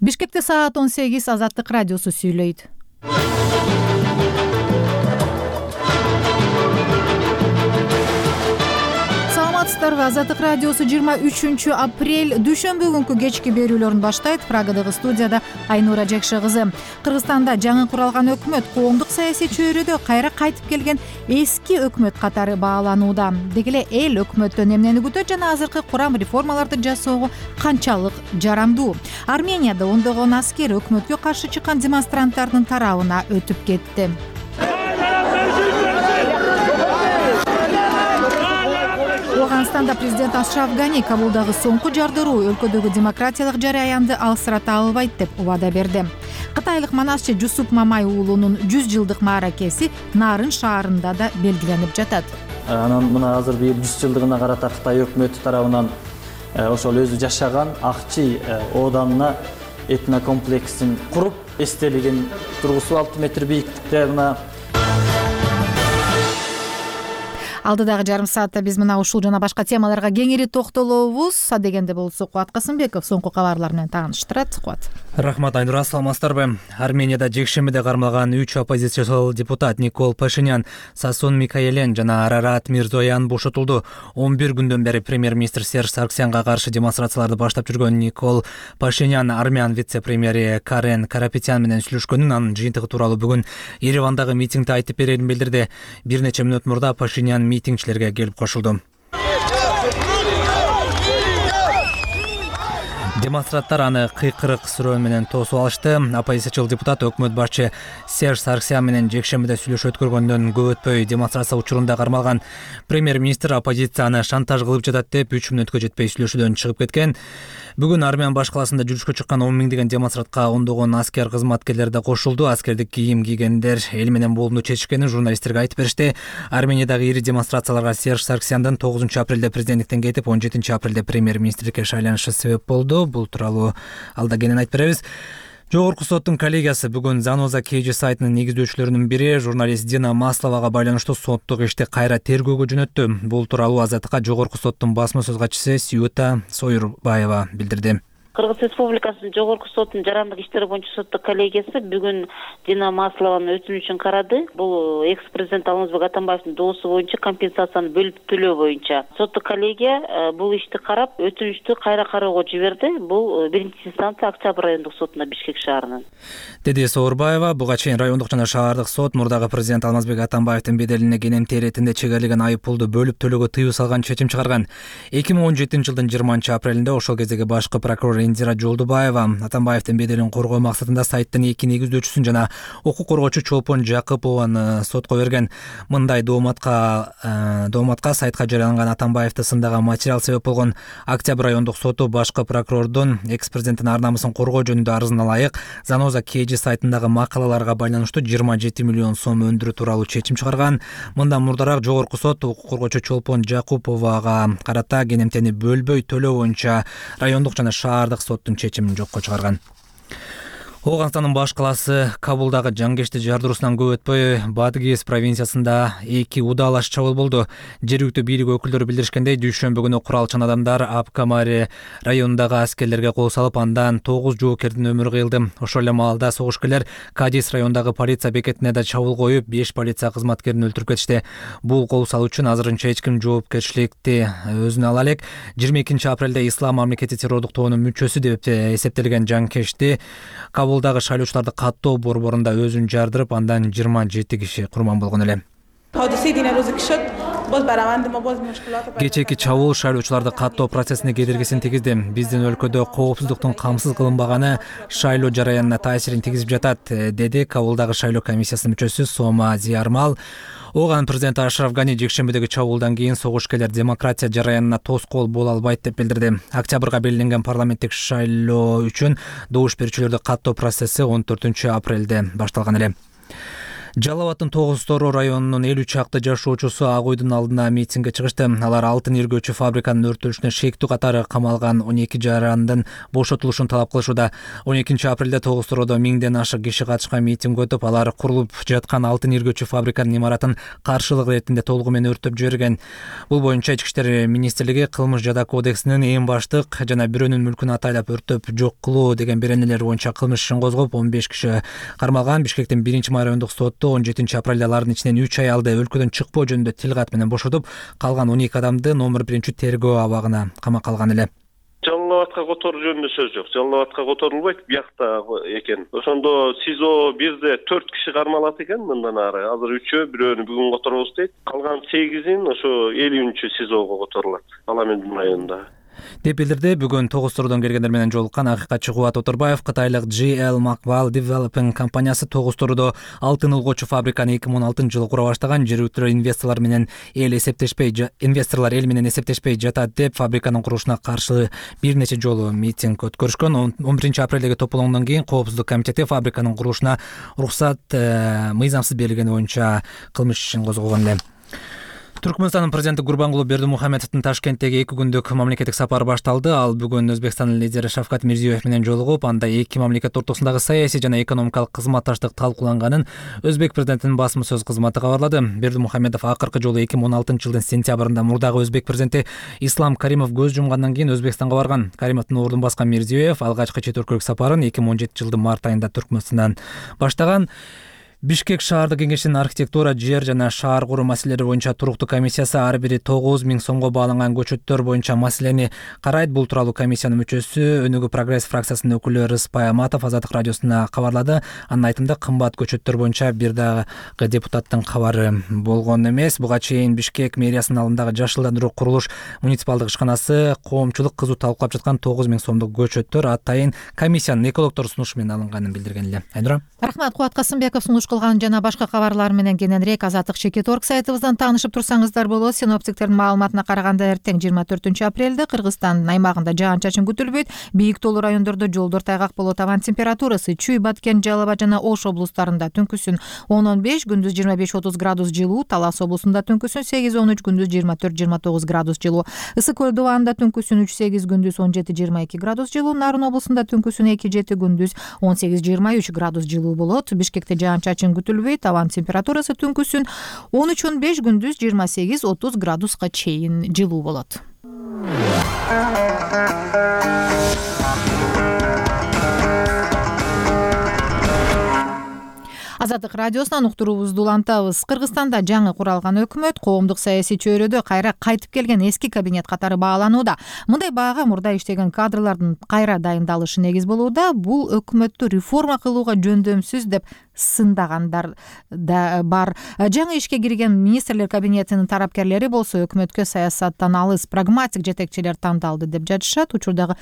Бишкекте саат 18 Азаттык радиосу сүйлөйт. Азаттык радиосу 23 апрель дүйшөмбү күнкү кечки берүүлөрүн баштайт. Прагадагы студияда Айнура Жекше кызы. Кыргызстанда жаңы куралган өкмөт коомдук саясий чөйрөдө кайра кайтып келген эски өкмөт катары бааланууда. Деги эле эл өкмөттөн эмнени күтөт жана азыркы курам реформаларды жасоого канчалык жарамдуу? Арменияда ондогон аскер өкмөткө каршы чыккан демонстранттардын тарабына өтүп кетти. Афганистанда президент Ашраф Гани Кабулдагы соңку жардыруу өлкөдөгү демократиялык жараянды алсырата албайт деп убада берди. Кытайлык манасчы Жусуп Мамай уулунун 100 жылдык мааракеси Нарын шаарында да белгиленип жатат. Анан мына азыр бир 100 жылдыгына карата Кытай өкмөтү тарабынан ошол өзү жашаган Акчи ооданына этнокомплексин куруп, эстелигин тургузуп 6 метр бийиктикте мына. Алдыдагы жарым саатта биз мына ушул жана башка темаларга кеңири токтолобуз. Адегенде болсо Кубат Касымбеков соңку кабарлар менен тааныштырат. Кубат. Рахмат Айнура, саламатсыздарбы? Арменияда жекшембиде кармалган 3 оппозициялык депутат Никол Пашинян, Сасон Микаэлен жана Арарат Мирзоян бошотулду. 11 күндөн бери премьер-министр Серж Сарксянга каршы демонстрацияларды баштап жүргөн Никол Пашинян армян вице-премьери Карен Карапетян менен сүйлөшкөнүн, анын жыйынтыгы тууралуу бүгүн Еревандагы митингде айтып берерин билдирди. Бир нече мүнөт мурда Пашинян митингчилерге келип кошулду. Демонстранттар аны кыйкырык сүрөө менен тосуп алышты. Оппозициячыл депутат өкмөт башчы Серж Сарксян менен жекшембиде сүйлөшүү өткөргөндөн көп өтпөй демонстрация учурунда кармалган премьер-министр оппозицияны шантаж кылып жатат деп 3 мүнөткө жетпей сүйлөшүүдөн чыгып кеткен. Бүгүн Армян башкаласында жүрүшкө чыккан 10 миңдеген демонстрантка ондогон аскер кызматкерлери да кошулду. Аскердик кийим кийгендер эл менен болууну чечишкенин журналисттерге айтып беришти. Армениядагы ири демонстрацияларга Серж Сарксяндын 9 апрелде президенттиктен кетип 17 апрелде премьер-министрликке шайланышы себеп болду. Бул тууралуу алда кенен айтып беребиз. Жогорку соттун коллегиясы бүгүн Заноза KG сайтынын негиздөөчүлөрүнүн бири журналист Дина Масловага байланыштуу соттук ишти кайра тергөөгө жөнөттү. Бул тууралуу Азаттыкка Жогорку соттун басма сөз катчысы Сюта Сойурбаева билдирди. Кыргыз Республикасынын Жогорку соттун жарандык иштери боюнча соттук коллегиясы бүгүн Дина Маслованын өтүнүчүн карады. Бул экс-президент Алмазбек Атамбаевдин доосу боюнча компенсацияны бөлүп төлөө боюнча. Соттук коллегия бул ишти карап, өтүнүчтү кайра кароого жиберди. Бул биринчи инстанция Октябрь райондук сотуна Бишкек шаарынын. Деди Сооурбаева, буга чейин райондук жана шаардык сот мурдагы президент Алмазбек Атамбаевдин беделине кенемти иретинде чегерилген айып пулду бөлүп төлөөгө тыюу салган чечим чыгарган. 2017 жылдын 20 апрелинде ошол кездеги башкы прокурор Индира Жолдубаева Атамбаевдин беделин коргоо максатында сайттын 2 негиздөөчүсүн жана укук коргоочу Чолпон Жакыпованы сотко берген. Мындай дооматка сайтка жарыяланган Атамбаевди сындаган материал себеп болгон. Октябрь райондук соту башкы прокурордун экс-президенттин ар намысын коргоо жөнүндө арызына ылайык Заноза KG сайтындагы макалаларга байланыштуу 27 миллион сом өндүрүү тууралуу чечим чыгарган. Мындан мурдараак Жогорку сот укук коргоочу Чолпон Жакыповага карата кенемтени бөлбөй төлөө боюнча райондук жана шаардык соттун чечимин жокко чыгарган. Оганстандын баш калаасы Кабулдагы жаңгешти жардыруусунан көп өтпөй Бадгиз провинциясында 2 удалаш чабуул болду. Жергиликтүү бийлик өкүлдөрү билдиришкендей, дүйшөмбү күнү куралчан адамдар Апкамари районундагы аскерлерге кол салып, андан 9 жоокердин өмүрү кыйылды. Ошол эле маалда согушкерлер Кадис районундагы полиция бекетине да чабуул коюп, 5 полиция кызматкерин өлтүрүп кетишти. Бул кол салуу үчүн азырынча эч ким жоопкерчиликти өзүнө ала элек. 22 апрелде Ислам мамлекети террордук тобунун мүчөсү деп эсептелген жаңкешти Кабулдагы шайлоочуларды каттоо борборунда өзүн жардырып, андан 27 киши курман болгон эле. Кечээки чабуул шайлоочуларды каттоо процессине кедергисин тийгизди. Биздин өлкөдө коопсуздуктун камсыз кылынбаганы шайлоо жараянына таасирин тийгизип жатат, деди Кабулдагы шайлоо комиссиясынын мүчөсү Сома Зиармал. Оган президент Ашраф Гани жекшембидеги чабуулдан кийин согушкерлер демократия жараянына тоскоол боло албайт деп билдирди. Октябрга белгиленген парламенттик шайлоо үчүн добуш берүүчүлөрдү каттоо процесси 14 апрелде башталган эле. Жалал Абадтын Тогуз Тороо районунун 50 чакты жашоочусу Ак Үйдүн алдына митингге чыгышты. Алар алтын иргөөчү фабриканын өрттөлүшүнө шектүү катары камалган 12 жарандын бошотулушун талап кылышууда. 12 апрелде Тогуз Тороодо 1000ден ашык киши катышкан митинг өтүп, алар курулуп жаткан алтын иргөөчү фабриканын имаратын каршылык иретинде толугу менен өрттөп жиберген. Бул боюнча Ички иштер министрлиги кылмыш жада кодексинин эң баштык жана бирөөнүн мүлкүн атайлап өрттөп жок кылуу деген беренелер боюнча кылмыш ишин козгоп, 15 киши кармалган. Бишкектин 1-май райондук соту 17 апрелде алардын ичинен 3 аялды өлкөдөн чыкпоо жөнүндө тил кат менен бошотуп, калган 12 адамды номер 1-тергөө абагына камакка алган эле. Жалал Абадка которуу жөнүндө сөз жок. Жалал Абадка которулбайт, биякта экен. Ошондо СИЗО 1де 4 киши кармалат экен, мындан ары. Азыр 3-өө, бирөөнү бүгүн которобуз дейт. Калган 8-ин ошо 50-СИЗОго которулат. Аламендин районунда. Деп билдирди бүгүн Тогуз Тороодон келгендер менен жолуккан акыйкатчы Кубат Отурбаев. Кытайлык GL Маквал Developing компаниясы Тогуз Тороодо алтын улгоочу фабриканы 2016-жылы кура баштаган. Жергиликтүү инвесторлор менен эл менен эсептешпей жатат деп фабриканын курулушуна каршы бир нече жолу митинг өткөрүшкөн. 11 апрелдеги тополоңдон кийин Коопсуздук комитети фабриканын курулушуна уруксат мыйзамсыз берилгени боюнча кылмыш ишин козгогон эле. Түркмөнстандын президенти Гурбангулы Бердимухамедовдун Ташкенттеги 2 күндүк мамлекеттик сапары башталды. Ал бүгүн Өзбекстандын лидери Шавкат Мирзиёев менен жолугуп, анда эки мамлекет ортосундагы саясий жана экономикалык кызматташтык талкууланганын Өзбек президентинин басма сөз кызматы кабарлады. Бердимухамедов акыркы жолу 2016-жылдын сентябрында мурдагы Өзбек президенти Ислам Каримов көз жумгандан кийин Өзбекстанга барган. Каримовдун ордун баскан Мирзиёев алгачкы чет өлкөлүк сапарын 2017-жылдын март айында Түркмөнстандан баштаган. Бишкек шаардык кеңешинин архитектура, жер жана шаар куруу маселелери боюнча туруктуу комиссиясы ар бири 9000 сомго бааланган көчөттөр боюнча маселени карайт. Бул тууралуу комиссиянын мүчөсү Өнүгүү прогресс фракциясынын өкүлү Рыспай Аматов Азаттык радиосуна кабарлады. Анын айтымында кымбат көчөттөр боюнча бир дагы депутаттын кабары болгон эмес. Буга чейин Бишкек мэриясынын алдындагы жашылдандыруу курулуш муниципалдык ишканасы коомчулук кызуу талкуулап жаткан 9000 сомдук көчөттөр атайын комиссиянын экологдор сунушу менен алынганын билдирген эле. Айнура. Рахмат, Кубат Касымбеков сунуш кылган жана башка кабарлар менен кененирээк Азаттык Чекит.орг сайтыбыздан таанышып турсаңыздар болот. Синоптиктердин маалыматына караганда эртең 24 апрелде Кыргызстандын аймагында жаан-чачын күтүлбөйт. Бийик тоолуу райондордо жолдор тайгак болот. Абан температурасы Чүй, Баткен, Жалал Абад жана Ош облустарында түнкүсүн 10-15, күндүз 25-30 градус жылуу, Талас облусунда түнкүсүн 8-13, күндүз 24-29 градус жылуу. Ысык көл дубанда түнкүсүн 3-8, күндүз 17-22 градус жылуу, Нарын облусунда түнкүсүн 2-7, күндүз 18-23 градус жылуу болот. Бишкекте жаан-чачын күтүлбөйт. Абан температурасы түнкүсүн 13-15, күндүз 28-30 градуска чейин жылуу болот. Азаттык радиосунан уктуруубузду улантабыз. Кыргызстанда жаңы куралган өкмөт коомдук саясий чөйрөдө кайра кайтып келген эски кабинет катары бааланууда. Мындай баага мурда иштеген кадрлардын кайра дайындалышы негиз болууда. Бул өкмөттү реформа кылууга жөндөмсүз деп сындагандар да бар. Жаңы ишке кирген министрлер кабинетинин тарапкерлери болсо өкмөткө саясаттан алыс прагматик жетекчилер тандалды деп жатышат. Учурдагы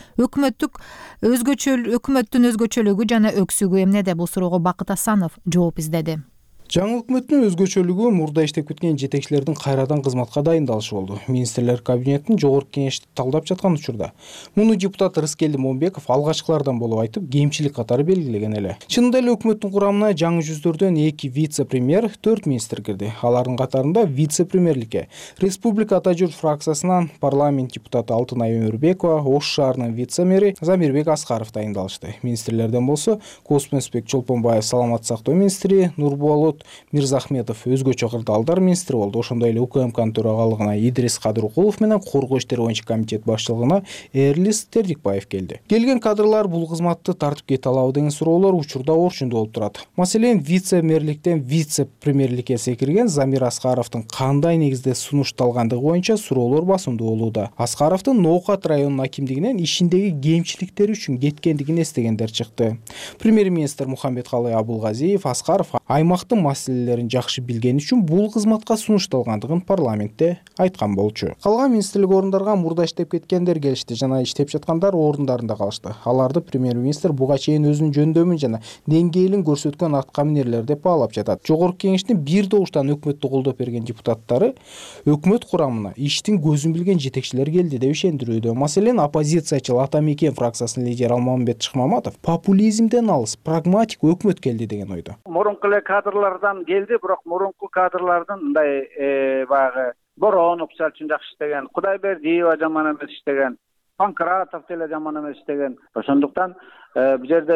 өкмөттүн өзгөчөлүгү жана өксүгү эмнеде? Бул суроого Бакыт Асанов жооп издеди. Жаңы өкмөттүн өзгөчөлүгү мурда иштеп кеткен жетекчилердин кайрадан кызматка дайындалышы болду. Министрлер кабинетинин жогорку кеңешти талдап жаткан учурда муну депутат Рыскелди Момбеков алгачкылардан болуп айтып, кемчилик катары белгилеген эле. Чынында эле өкмөттүн курамына жаңы жүздөрдөн 2 вице-премьер, 4 министр кирди. Алардын катарында вице-премьерликке Республика Ата Журт фракциясынан парламент депутаты Алтынай Өмүрбекова, Ош шаарынын вице-мэри Замирбек Аскаров дайындалышты. Министрлерден болсо Космоспек Чолпонбаев саламаттык сактоо министри, Нурболот Мирзахметов өзгөчө кырдаалдар министри болду. Ошондой эле УКМКнын төрагалыгына Идрис Кадыркулов менен коргоо иштери боюнча комитет башчылыгына Эрлис Тердикбаев келди. Келген кадрлар бул кызматты тартып кете алабы деген суроолор учурда орчундуу болуп турат. Маселен, вице-мэрликтен вице-премьерликке секирген Замир Аскаровдун кандай негизде сунушталгандыгы боюнча суроолор басымдуу болууда. Аскаровдун Ноокат районунун акимдигинен ишиндеги кемчиликтери үчүн кеткендигин эстегендер чыкты. Премьер-министр Мухаммедкалый Абулгазиев Аскаров аймактын маселелерин жакшы билгени үчүн бул кызматка сунушталгандыгын парламентте айткан болчу. Калган министрлик орундарга мурда иштеп кеткендер келишти жана иштеп жаткандар орундарында калышты. Аларды премьер-министр буга чейин өзүнүн жөндөмүн жана деңгээлин көрсөткөн аткаминерлер деп баалап жатат. Жогорку кеңештин бир добуштан өкмөттү колдоп берген депутаттары өкмөт курамына иштин көзүн билген жетекчилер келди деп ишендирүүдө. Маселен, оппозициячыл Ата Мекен фракциясынын лидери Алмамбет Шыкмаматов популизмден алыс, прагматик өкмөт келди деген ойдо. Мурунку эле кадрлардан келди, бирок мурунку кадрлардын мындай баягы Боронов мисалы үчүн жакшы иштеген, Кудайбердиева жаман эмес иштеген, Панкратов деле жаман эмес иштеген. Ошондуктан бул жерде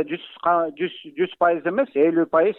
100% эмес, 50%,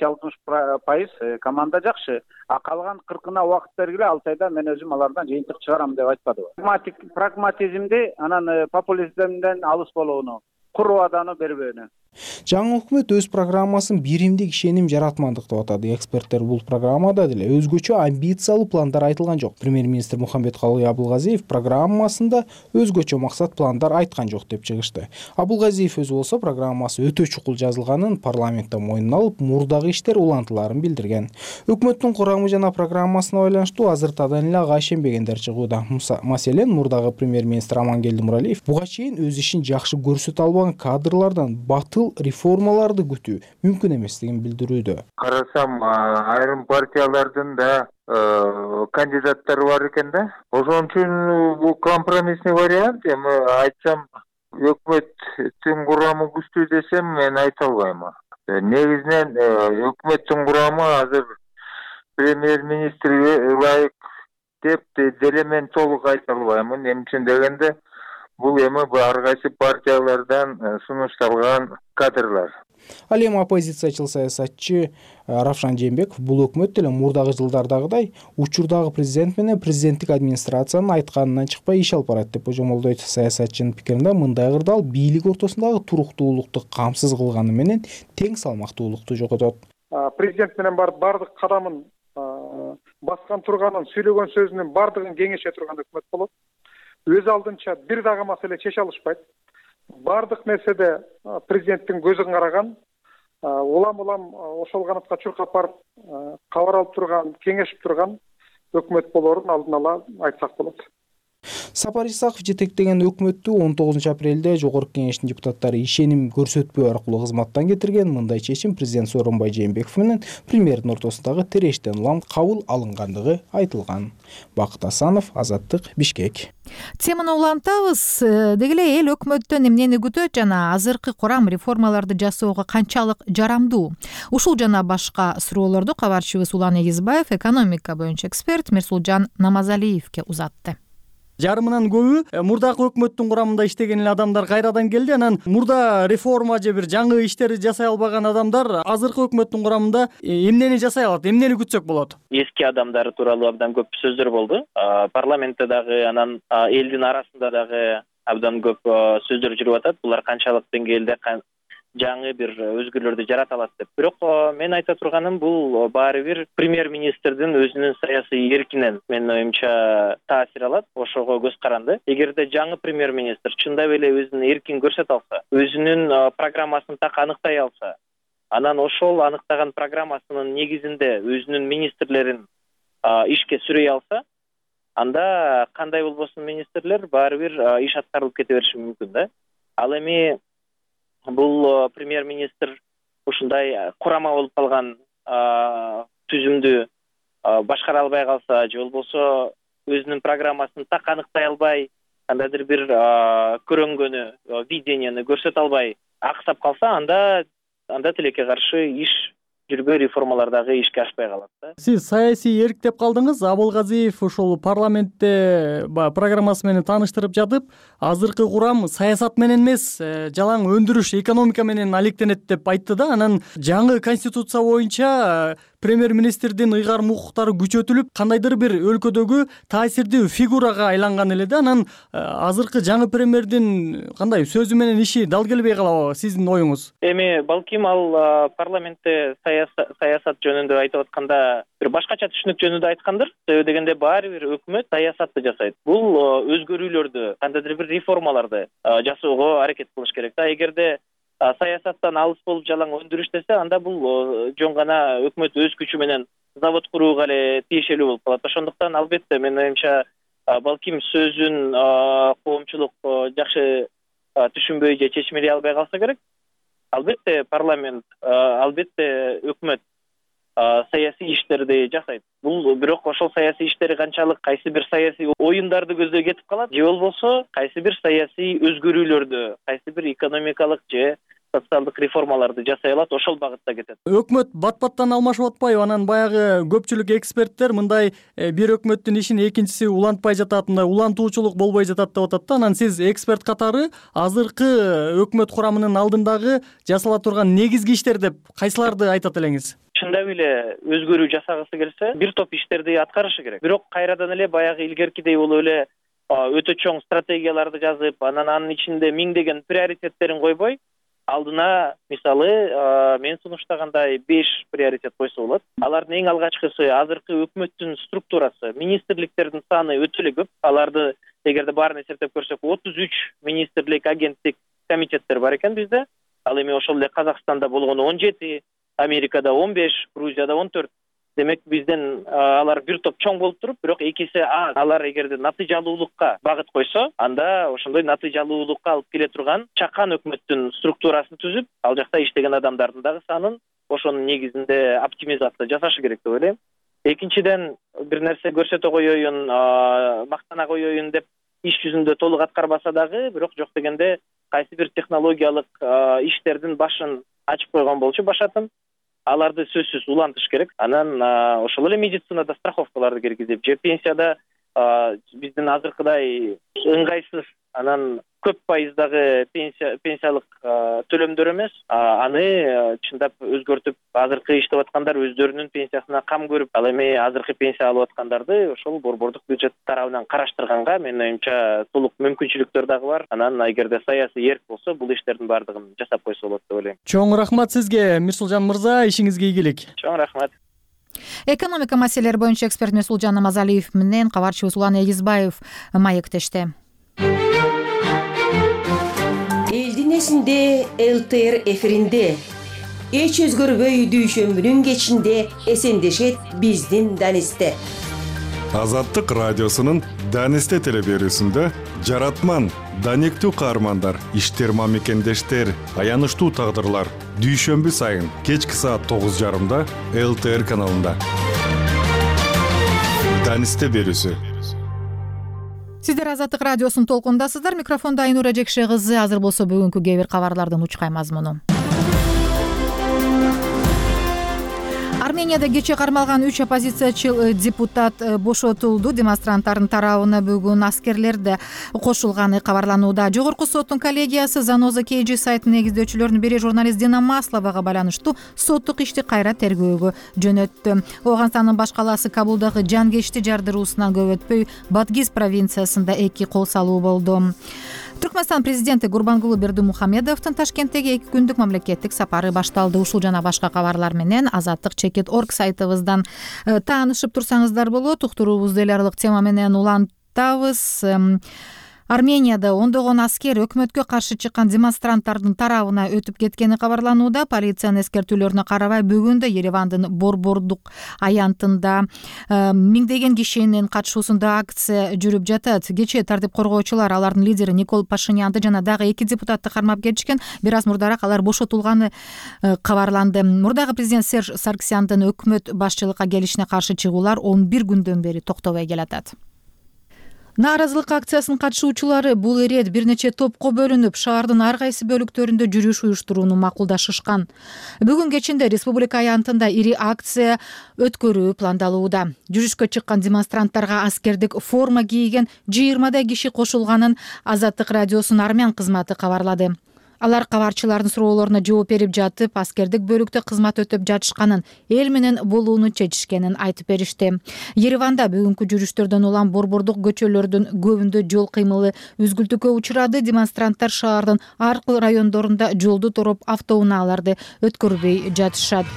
60% команда жакшы. А калган 40-ына убакыт бергиле, 6 айда мен өзүм алардан жыйынтык чыгарам деп айтпадыбы. Прагматизмди, анан популизмден алыс болууну, курбадану бербөөнү. Жаңы өкмөт өз программасын биримдик ишеним жаратмандык деп атады. Эксперттер бул программада деле өзгөчө амбициялуу пландар айтылган жок. Премьер-министр Мухамбеткалый Абылгазиев программасында өзгөчө максат пландар айткан жок деп чыгышты. Абылгазиев өзү болсо программасы өтө чукул жазылганын парламентте мойнуна алып, мурдагы иштер улантыларын билдирген. Өкмөттүн курамы жана программасына байланыштуу азыртадан эле ага ишенбегендер чыгууда. Маселен, мурдагы премьер-министр Амангелди Нуралиев буга чейин өз ишин жакшы көрсөтө албаган кадрлардан батыл реформаларды күтүү мүмкүн эместигин билдирүүдө. Карасам, айрым партиялардын да кандидаттары бар экен да. Ошон үчүн бул компромиссный вариант. Эми айтсам, өкмөттүн курамы күчтүү десем, мен айта албайм. Негизинен өкмөттүн курамы азыр премьер-министрге ылайык деп деле мен толук айта албайм. Эмне үчүн дегенде, бул эми ар кайсы партиялардан сунушталган кадрлар. Ал эми оппозициячыл саясатчы Равшан Жээнбеков бул өкмөт деле мурдагы жылдардагыдай учурдагы президент менен президенттик администрациянын айтканынан чыкпай иш алып барат деп божомолдойт. Саясатчынын пикиринде мындай кырдаал бийлик ортосундагы туруктуулукту камсыз кылганы менен тең салмактуулукту жоготот. Президент менен бардык кадамын баскан турганын, сүйлөгөн сөзүнүн бардыгын кеңеше турган өкмөт болот. Өз алдынча бир дагы маселе чече алышпайт. Бардык нерседе президенттин көзүн караган, улам ошол канатка чуркап барып, кабар алып турган, кеңешип турган өкмөт болоорун алдын ала айтсак болот. Сапар Исаков жетектеген өкмөттү 19 апрелде Жогорку Кеңештин депутаттары ишеним көрсөтпөө аркылуу кызматтан кетирген. Мындай чечим президент Сооронбай Жээнбеков менен премьердин ортосундагы терештен улам кабыл алынгандыгы айтылган. Бакыт Асанов, Азаттык, Бишкек. Теманы улантабыз. Дегеле эл өкмөттөн эмнени күтөт жана азыркы курам реформаларды жасоого канчалык жарамдуу? Ушул жана башка суроолорду кабарчыбыз Улан Эгизбаев экономика боюнча эксперт Мирсулжан Намазалиевке узатты. Жарымынан көбү мурдагы өкмөттүн курамында иштеген эле адамдар кайрадан келди. Анан мурда реформа же бир жаңы иштерди жасай албаган адамдар азыркы өкмөттүн курамында эмнени жасай алат, эмнени күтсөк болот? Эски адамдар тууралуу абдан көп сөздөр болду. Парламентте дагы, анан элдин арасында дагы абдан көп сөздөр жүрүп атат. Булар канчалык деңгээлде жаңы бир өзгөрүүлөрдү жарата алат деп. Бирок мен айта турганым, бул баары бир премьер-министрдин өзүнүн саясий эркинен менин оюмча таасир алат, ошого көз каранды. Эгерде жаңы премьер-министр чындап эле өзүнүн эркин көрсөтө алса, өзүнүн программасын так аныктай алса, анан ошол аныктаган программасынын негизинде өзүнүн министрлерин ишке сүрөй алса, анда кандай болбосун министрлер баары бир иш аткарылып кете бериши мүмкүн да. Ал эми бул премьер-министр ушундай курама болуп калган түзүмдү башкара албай калса, же болбосо өзүнүн программасын так аныктай албай, кандайдыр бир көрөнгөнү, виденияны көрсөтө албай аксап калса, анда тилекке каршы иш жүрбөй, реформалар дагы ишке ашпай калат да. Сиз саясий эрк деп калдыңыз. Абылгазиев ошол парламентте программасы менен тааныштырып жатып, азыркы курам саясат менен эмес, жалаң өндүрүш, экономика менен алектенет деп айтты да. Анан жаңы конституция боюнча премьер-министрдин ыйгарым укуктары күчөтүлүп, кандайдыр бир өлкөдөгү таасирдүү фигурага айланган эле да. Анан азыркы жаңы премьердин кандай сөзү менен иши дал келбей калабы, сиздин оюңуз? Эми балким ал парламентте саясат жөнүндө айтып атканда бир башкача түшүнүк жөнүндө айткандыр. Себеби дегенде баары бир өкмөт саясатты жасайт. Бул өзгөрүүлөрдү, кандайдыр бир реформаларды жасоого аракет кылыш керек да. Эгерде саясаттан алыс болуп жалаң өндүрүш десе, анда бул жөн гана өкмөт өз күчү менен завод курууга эле тиешелүү болуп калат. Ошондуктан албетте менин оюмча балким сөзүн коомчулук жакшы түшүнбөй же чечмелей албай калса керек. Албетте парламент, албетте өкмөт саясий иштерди жасайт. Бул бирок ошол саясий иштери канчалык кайсы бир саясий оюндарды көздөй кетип калат, же болбосо кайсы бир саясий өзгөрүүлөрдү, кайсы бир экономикалык же социалдык реформаларды жасай алат, ошол багытта кетет. Өкмөт бат-баттан алмашып атпайбы? Анан баягы көпчүлүк эксперттер мындай бир өкмөттүн ишин экинчиси улантпай жатат, мындай улантуучулук болбой жатат деп атат да. Анан сиз эксперт катары азыркы өкмөт курамынын алдындагы жасала турган негизги иштер деп кайсыларды айтат элеңиз? Чындап эле өзгөрүү жасагысы келсе, бир топ иштерди аткарышы керек. Бирок кайрадан эле баягы илгеркидей болуп эле өтө чоң стратегияларды жазып, анын ичинде миңдеген приоритеттерин койбой, алдына мисалы мен сунуштагандай 5 приоритет койсо болот. Алардын эң алгачкысы азыркы өкмөттүн структурасы, министрликтердин саны өтө эле көп. Аларды эгерде баарын эсептеп көрсөк, 33 министрлик, агенттик, комитеттер бар экен бизде. Ал эми ошол эле Казакстанда болгону 17, Америкада 15, Грузияда 14. Демек бизден алар бир топ чоң болуп туруп, бирок экиси аз. Алар эгерде натыйжалуулукка багыт койсо, анда ошондой натыйжалуулукка алып келе турган чакан өкмөттүн структурасын түзүп, ал жакта иштеген адамдардын дагы санын ошонун негизинде оптимизация жасашы керек деп ойлойм. Экинчиден, бир нерсе көрсөтө коеюн, мактана коеюн деп иш жүзүндө толук аткарбаса дагы, бирок жок дегенде кайсы бир технологиялык иштердин башын ачып койгон болчу башатын. Аларды сөзсүз улантыш керек. Анан ошол эле медицинада страховкаларды киргизип, же пенсияда биздин азыркыдай ыңгайсыз, анан көп пайыздагы пенсиялык төлөмдөр эмес, аны чындап өзгөртүп, азыркы иштеп аткандар өздөрүнүн пенсиясына кам көрүп, ал эми азыркы пенсия алып аткандарды ошол борбордук бюджет тарабынан караштырганга менин оюмча толук мүмкүнчүлүктөр дагы бар. Анан эгерде саясий эрк болсо, бул иштердин баардыгын жасап койсо болот деп ойлойм. Чоң рахмат сизге, Мирсулжан мырза, ишиңизге ийгилик. Чоң рахмат. Экономика маселелери боюнча эксперт Мирсулжан Намазалиев менен кабарчыбыз Улан Эгизбаев маектешти. Элдин эсинде ЛТР эфиринде эч өзгөрбөй дүйшөмбүнүн кечинде эсендешет биздин Данисте. Азаттык радиосунун Данисте телеберүүсүндө жаратман, даниктүү каармандар, иштер мамекендештер, аянычтуу тагдырлар дүйшөмбү сайын кечки саат 9:30 ЛТР каналында. Данисте берүүсү. Сиздер Азаттык радиосунун толкундасыздар. Микрофондо Айнура Жекше кызы. Азыр болсо бүгүнкү кээ бир кабарлардын учкай мазмуну. Арменияда кече кармалган 3 оппозициячыл депутат бошотулду. Демонстранттардын тарабына бүгүн аскерлер да кошулганы кабарланууда. Жогорку соттун коллегиясы Заноза KG сайтынын негиздөөчүлөрүнүн бири журналист Дина Масловага байланыштуу соттук ишти кайра тергөөгө жөнөттү. Ооганстандын баш калаасы Кабулдагы жангечти жардыруусунан көп өтпөй Бадгиз провинциясында 2 кол салуу болду. Түркмөнстан президенти Гурбангулы Бердимухамедовдун Ташкенттеги 2 күндүк мамлекеттик сапары башталды. Ушул жана башка кабарлар менен Азаттык.org сайтыбыздан таанышып турсаңыздар болот. Уктуруубузду эл аралык тема менен улантабыз. Арменияда ондогон аскер өкмөткө каршы чыккан демонстранттардын тарабына өтүп кеткени кабарланууда. Полициянын эскертүүлөрүнө карабай бүгүн да Еревандын борбордук аянтында миңдеген кишинин катышуусунда акция жүрүп жатат. Кечээ тартип коргоочулар алардын лидери Никол Пашинянды жана дагы 2 депутатты кармап кетишкен. Бир аз мурдараак алар бошотулганы кабарланды. Мурдагы президент Серж Сарксяндын өкмөт башчылыкка келишине каршы чыгуулар 11 күндөн бери токтобой келатат. Нааразылык акциясынын катышуучулары бул ирет бир нече топко бөлүнүп, шаардын ар кайсы бөлүктөрүндө жүрүш уюштурууну макулдашышкан. Бүгүн кечинде республика аянтында ири акция өткөрүү пландалууда. Жүрүшкө чыккан демонстранттарга аскердик форма кийген 20 киши кошулганын Азаттык радиосунун армян кызматы кабарлады. Алар кабарчылардын суроолоруна жооп берип жатып, аскердик бөлүктө кызмат өтөп жатышканын, эл менен болууну чечишкенин айтып беришти. Ереванда бүгүнкү жүрүштөрдөн улам борбордук көчөлөрдүн көбүндө жол кыймылы үзгүлтүккө учурады. Демонстранттар шаардын ар кыл райондорунда жолду тороп автоунааларды өткөрбөй жатышат.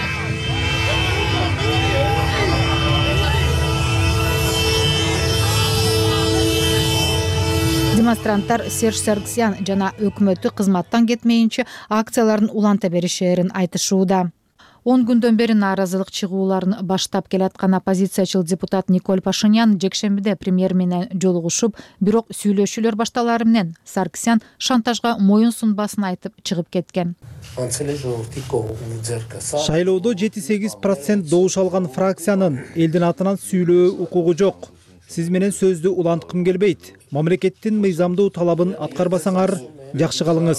Демонстранттар Серж Сарксян жана өкмөттү кызматтан кетмейинче акцияларын уланта беришерин айтышууда. 10 күндөн бери нааразылык чыгууларын баштап келаткан оппозициячыл депутат Никол Пашинян жекшембиде премьер менен жолугушуп, бирок сүйлөшүүлөр башталары менен Сарксян шантажга моюн сунбасын айтып чыгып кеткен. Шайлоодо 7-8% добуш алган фракциянын элдин атынан сүйлөө укугу жок. сиз менен сөздү уланткым келбейт. Мамлекеттин мыйзамдуу талабын аткарбасаңар, жакшы калыңыз.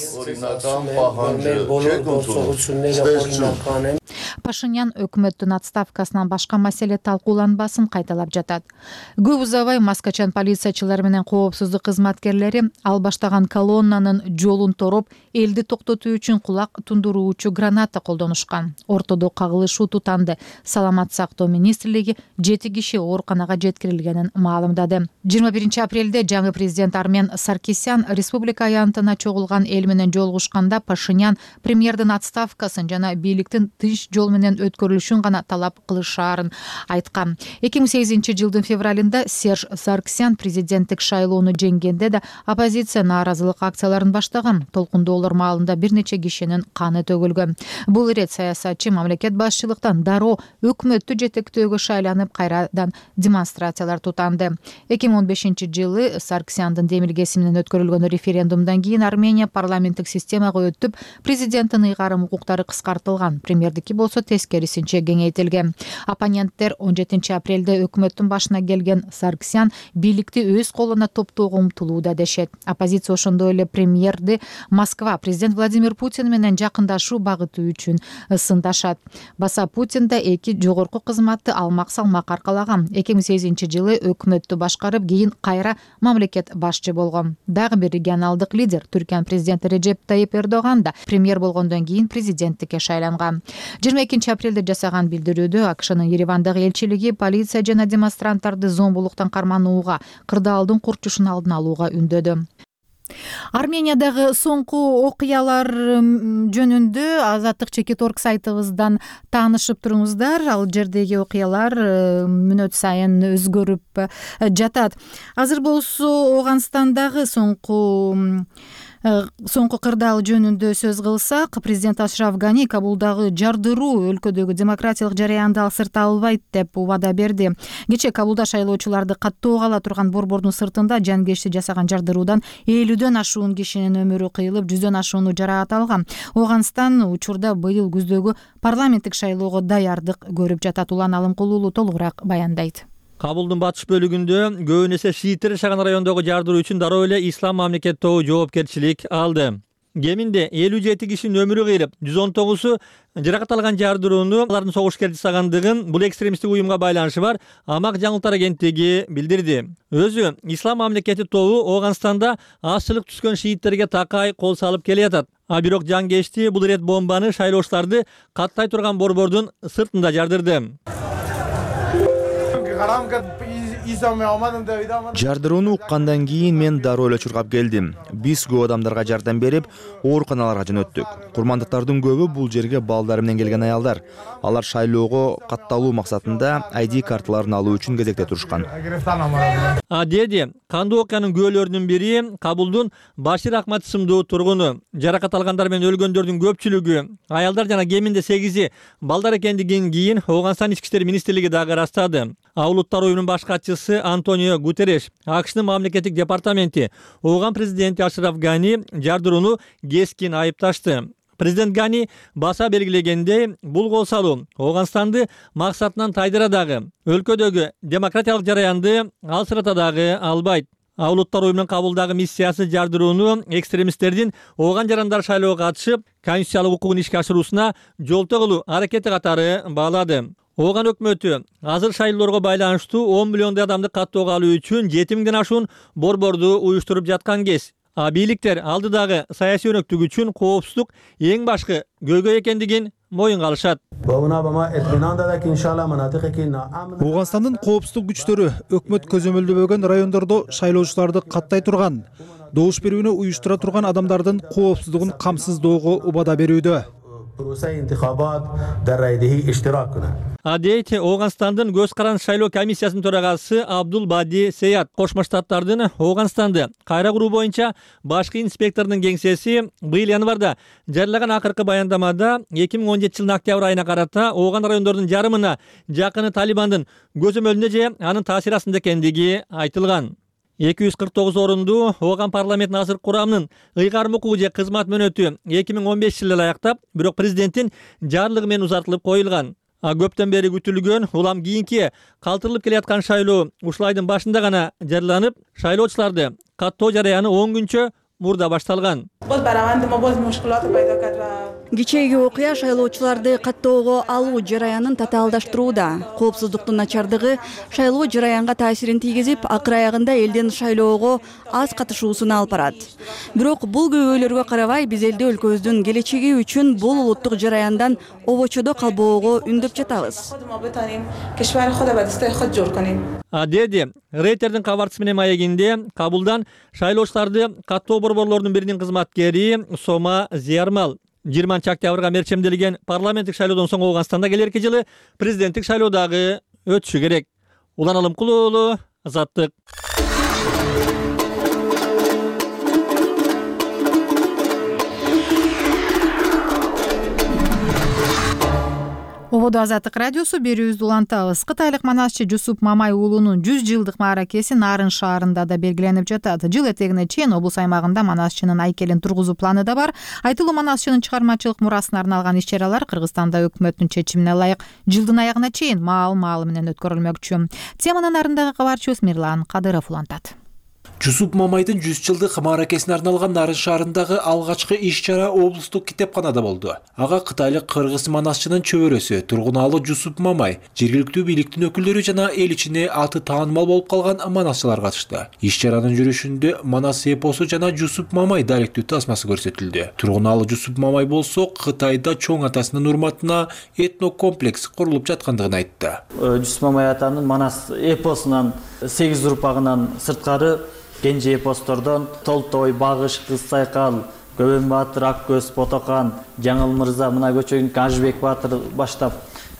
Пашинян өкмөттүн отставкасынан башка маселе талкууланбасын кайталап жатат. Көп узабай маскачан полициячылар менен коопсуздук кызматкерлери ал баштаган колоннанын жолун тороп, элди токтотуу үчүн кулак тундуруучу граната колдонушкан. Ортодо кагылышуу тутанды. Саламат сактоо министрлиги 7 киши ооруканага жеткирилгенин маалымдады. 21 апрелде жаңы президент Армен Саркисян республика аянтына чогулган эл менен жолугушканда Пашинян премьердин отставкасын жана бийликтин тыш жол менен өткөрүлүшүн гана талап кылышаарын айткан. 2008-жылдын февралында Серж Саркисян президенттик шайлоону жеңгенде да оппозиция нааразылык акцияларын баштаган. Толкундоолор маалында бир нече кишинин каны төгүлгөн. Бул ирет саясатчы мамлекет башчылыктан дароо өкмөттү жетектөөгө шайланып кайрадан демонстрациялар тутанды. 2015-жылы Саркисяндын демилгеси менен өткөрүлгөн референдумдан кийин Армения парламенттик системага өтүп, президенттин ыйгарым укуктары кыскартылган. Премьердики болсо тескерисинче кеңейтилген. Оппоненттер 17 апрелде өкмөттүн башына келген Саркисян бийликти өз колуна топтоого умтулууда дешет. Оппозиция ошондой эле премьерди Москва президент Владимир Путин менен жакындашуу багыты үчүн сындашат. Баса Путин да эки жогорку кызматты алмак-салмак аркалаган. 2008-жылы өкмөттү башкарып, кийин кайра мамлекет башчы болгон. Дагы бир регионалдык лидер Түркия президенти Режеп Тайип Эрдоган да премьер болгондон кийин президенттикке шайланган. 22 апрелде жасаган билдирүүдө АКШнын Еревандагы элчилиги полиция жана демонстранттарды зомбулуктан карманууга, кырдаалдын курчушун алдын алууга үндөдү. Армениядагы соңку окуялар жөнүндө Азаттык Чекиторг сайтыбыздан таанышып туруңуздар. Ал жердеги окуялар мүнөт сайын өзгөрүп жатат. Азыр болсо Ооганстандагы соңку кырдаал жөнүндө сөз кылсак, президент Ашраф Гани Кабулдагы жардыруу өлкөдөгү демократиялык жараянды алсырта албайт деп убада берди. Кечээ Кабулда шайлоочуларды каттоого ала турган борбордун сыртында жанкечти жасаган жардыруудан 50дөн ашуун кишинин өмүрү кыйылып, 100дөн ашууну жараат алган. Ооганстан учурда быйыл күздөгү парламенттик шайлоого даярдык көрүп жатат. Улан Алымкулуулу толугураак баяндайт. Кабулдун батыш бөлүгүндө көбүнесе шииттер жашаган райондогу жардыруу үчүн дароо эле Ислам мамлекет тобу жоопкерчилик алды. Кеминде 57 кишинин өмүрү кыйылып, 119-у жаракат алган жардырууну алардын согушкер жасагандыгын бул экстремисттик уюмга байланышы бар Амак жаңылыктар агенттиги билдирди. Өзү Ислам мамлекети тобу Ооганстанда азчылык түскөн шииттерге такай кол салып келатат. А бирок жаңкечти бул ирет бомбаны шайлоочуларды каттай турган борбордун сыртында жардырды. Жардырууну уккандан кийин мен дароо эле чуркап келдим. Биз көп адамдарга жардам берип, ооруканаларга жөнөттүк. Курмандыктардын көбү бул жерге балдары менен келген аялдар. Алар шайлоого катталуу максатында ID карталарын алуу үчүн кезекте турушкан. Деди, кандуу окуянын күбөлөрүнүн бири Кабулдун Башир Ахмад исимдүү тургуну. Жаракат алгандар менен өлгөндөрдүн көпчүлүгү аялдар жана кеминде 8-и балдар экендигин кийин Ооганстан ички иштер министрлиги дагы ырастады. Улуттар уюмунун баш катчысы Антонио Гутереш, АКШнын мамлекеттик департаменти Ооган президенти Ашраф Гани жардырууну кескин айыпташты. Президент Гани баса белгилегендей, бул кол салуу Ооганстанды максатынан тайдыра дагы, өлкөдөгү демократиялык жараянды алсырата дагы албайт. Улуттар уюмунун Кабулдагы миссиясы жардырууну экстремисттердин Ооган жарандар шайлоого катышып, конституциялык укугун ишке ашыруусуна жолтоо кылуу аракети катары баалады. Ооган өкмөтү азыр шайлоолорго байланыштуу 10 миллиондой адамды каттоого алуу үчүн 7000ден ашуун борборду уюштуруп жаткан кез. Бийликтер алдыдагы саясий өнөктүк үчүн коопсуздук эң башкы көйгөй экендигин моюнга алышат. Ооганстандын коопсуздук күчтөрү өкмөт көзөмөлдөбөгөн райондордо шайлоочуларды каттай турган, добуш берүүнү уюштура турган адамдардын коопсуздугун камсыздоого убада берүүдө. Дейт Ооганстандын көз каранды шайлоо комиссиясынын төрагасы Абдул Бади Сеят. Кошмо Штаттардын Ооганстанды кайра куруу боюнча башкы инспектордун кеңсеси быйыл январда жарыялаган акыркы баяндамада 2017 жылдын октябрь айына карата Ооган райондордун жарымына жакыны Талибандын көзөмөлүндө же анын таасири астында экендиги айтылган. 249 орунду Ооган парламентинин азыркы курамынын ыйгарым укугу же кызмат мөөнөтү 2015 жылы аяктап, бирок президенттин жарлыгы менен узартылып коюлган. көптөн бери күтүлгөн улам кийинки калтырылып келаткан шайлоо ушул айдын башында гана жарыяланып, шайлоочуларды каттоо жараяны 10 күнчө мурда башталган. Кичээги окуя шайлоочуларды каттоого алуу жараянын татаалдаштырууда. Коопсуздуктун начардыгы шайлоо жараянга таасирин тийгизип, акыр аягында элдин шайлоого аз катышуусуна алып барат. Бирок бул көйгөйлөргө карабай, биз элде өлкөбүздүн келечеги үчүн бул улуттук жараяндан обочодо калбоого үндөп жатабыз. Деди Рейтердин кабарчысы менен маегинде Кабулдан шайлоочуларды каттоо борборлорунун биринин кызматкери Сома Зиярмал 20 октябрга мерчемделген парламенттик шайлоодон соң Оогунстанда келерки жылы президенттик шайлоо дагы өтүшү керек. Улан Алымкулуу уулу, Азаттык. Ободо Азаттык радиосу берүүбүздү улантабыз. Кытайлык манасчы Жусуп Мамай уулунун 100 жылдык мааракеси Нарын шаарында да белгиленип жатат. Жыл этегине чейин облус аймагында манасчынын айкелин тургузуу планы да бар. Айтылуу манасчынын чыгармачылык мурасына арналган иш-чаралар Кыргызстанда өкмөттүн чечимине ылайык жылдын аягына чейин маал менен өткөрүлмөкчү. Теманын нарындагы кабарчыбыз Мирлан Кадыров улантат. Жусуп Мамайдын 100 жылдык мааракесине арналган Нарын шаарындагы алгачкы иш-чара облустук китепканада болду. Ага кытайлык кыргыз манасчынын чөбөрөсү Тургунаалы Жусуп Мамай, жергиликтүү бийликтин өкүлдөрү жана эл ичине аты таанымал болуп калган манасчылар катышты. Иш-чаранын жүрүшүндө манас эпосу жана Жусуп Мамай даректүү тасмасы көрсөтүлдү. Тургунаалы Жусуп Мамай болсо Кытайда чоң атасынын урматына этнокомплекс курулуп жаткандыгын айтты. Жусуп Мамай атанын манас эпосунан 8 урпагынан сырткары кенже эпостордон Толтой, Багыш, Кыз Сайкал, Көбөн Баатыр, Ак Көз, Ботокан, Жаңыл Мырза, мына көчөгүн Ажыбек Баатыр баштап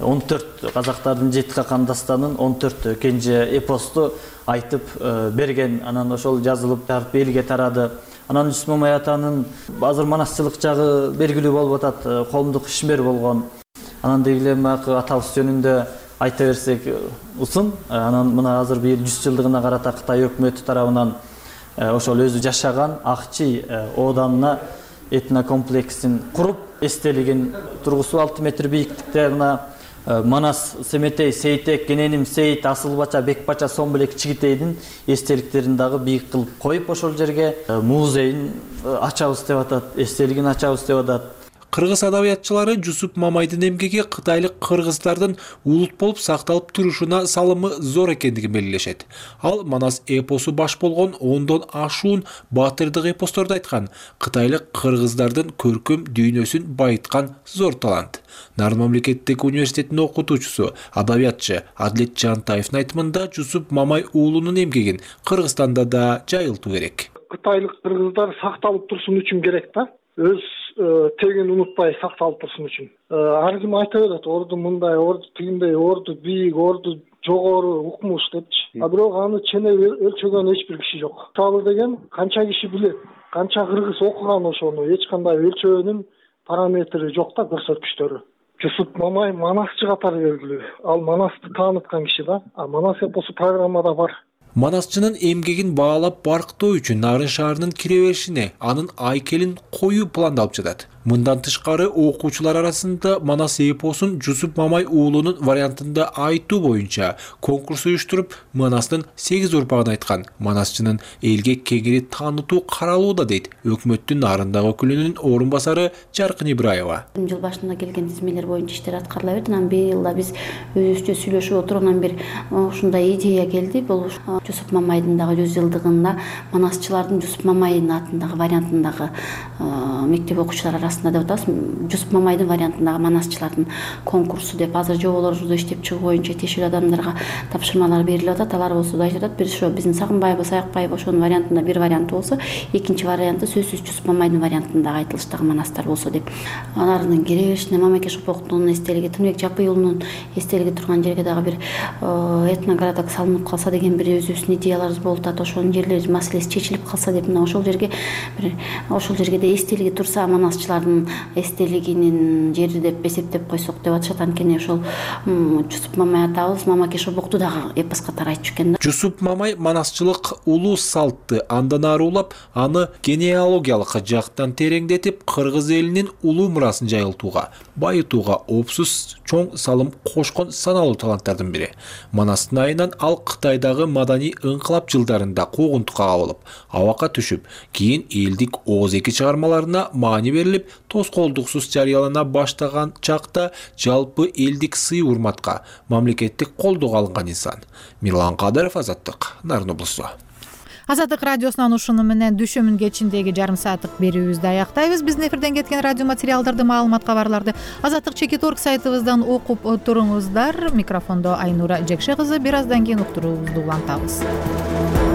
14 казактардын 7 какан дастанын 14 кенже эпосту айтып берген. Анан ошол жазылып тарып элге тарады. Анан Жусуп Мамай атанын азыр манасчылык жагы белгилүү болуп атат, коомдук ишмер болгон. Анан деги эле атабыз жөнүндө айта берсек усын. Анан мына азыр быйыл 100 жылдыгына карата Кытай өкмөтү тарабынан ошол өзү жашаган Акчи ооданына этнокомплексин куруп, эстелигин тургусу 6 метр бийиктикте мына Манас Семетей, Сейтек, Кененим Сейит, Асылбача, Бекбача, Сомбелек, Чигитейдин эстеликтерин дагы бийик кылып коюп, ошол жерге музейин ачабыз деп атат, эстелигин ачабыз деп атат. Кыргыз адабиятчылары Жусуп Мамайдын эмгеги кытайлык кыргыздардын улут болуп сакталып турушуна салымы зор экендигин белгилешет. Ал манас эпосу баш болгон 10дон ашуун баатырдык эпосторду айткан, кытайлык кыргыздардын көркөм дүйнөсүн байыткан зор талант. Нарын мамлекеттик университетинин окутуучусу, адабиятчы Адилет Жантаевдин айтымында Жусуп Мамай уулунун эмгегин Кыргызстанда да жайылтуу керек. Кытайлык кыргыздар сакталып турсун үчүн керек да. Өз тегин унутпай сакталып турсун үчүн. Ар ким айта берет, орду мындай, орду тигиндей, орду бийик, орду жогору укмуш депчи. Бирок аны чене өлчөгөн эч бир киши жок. Табыл деген канча киши билет, канча кыргыз окуган ошону, эч кандай өлчөөнүн параметри жок да, көрсөткүчтөрү. Жусуп Мамай манасчы катары белгилүү. Ал манасты тааныткан киши да. Манас эпосу программада бар. Манасчынын эмгегин баалап барктоо үчүн Нарын шаарынын кире беришине анын айкелин коюу пландалып жатат. Мындан тышкары окуучулар арасында манас эпосун Жусуп Мамай уулунун вариантында айтуу боюнча конкурс уюштуруп, манастын 8 урпагын айткан манасчынын элге кеңири таанытуу каралууда дейт өкмөттүн Нарындагы өкүлүнүн орун басары Жаркын Ибраева. Жыл башында келген тизмелер боюнча иштер аткарыла берди. Анан быйыл да биз өзүбүзчө сүйлөшүп отургандан бир ушундай идея келди. Бул Жусуп Мамайдын дагы 100 жылдыгында манасчылардын Жусуп Мамайдын атындагы вариантындагы мектеп окуучулары арасында деп атабыз. Жусуп Мамайдын вариантындагы манасчылардын конкурсу деп азыр жоболорубузду иштеп чыгуу боюнча тиешелүү адамдарга тапшырмалар берилип атат. Алар болсо да айтып атат, бир ошо биздин Сагынбаева, Саякбаева ошонун вариантында бир варианты болсо, экинчи варианты сөзсүз Жусуп Мамайдын вариантындагы айтылыштагы манастар болсо деп. Алардын кире беришине Мамакеш Шопоктун эстелиги, Тыныбек Жапыйулунун эстелиги турган жерге дагы бир этногородок салынып калса деген бир өзүбүздүн идеяларыбыз болуп атат, ошонун жерлери маселеси чечилип калса деп, мына ошол жерге да эстелиги турса, манасчылардын эстелигинин жери деп эсептеп койсок деп атышат. Анткени ошол Жусуп Мамай атабыз Мамаке Шобокту дагы эпос катары айтчу экен да. Жусуп Мамай манасчылык улуу салтты андан ары улап, аны генеалогиялык жактан тереңдетип, кыргыз элинин улуу мурасын жайылтууга, байытууга опсуз чоң салым кошкон саналуу таланттардын бири. Манастын айынан ал Кытайдагы маданий ыңкылап жылдарында куугунтукка кабылып, абакка түшүп, кийин элдик ооз эки чыгармаларына маани берилип, тоскоолдуксуз жарыялана баштаган чакта жалпы элдик сый-урматка, мамлекеттик колдоого алынган инсан. Мирлан Кадыров, Азаттык, Нарын облусу. Азаттык радиосунан ушуну менен дүшөмүн кечиндеги жарым сааттык берүүбүздү аяктайбыз. Биздин эфирден кеткен радио материалдарды, маалымат, кабарларды Азаттык.org сайтыбыздан окуп туруңуздар. Микрофондо Айнура Жекше кызы. Бир аздан кийин уктуруубузду улантабыз.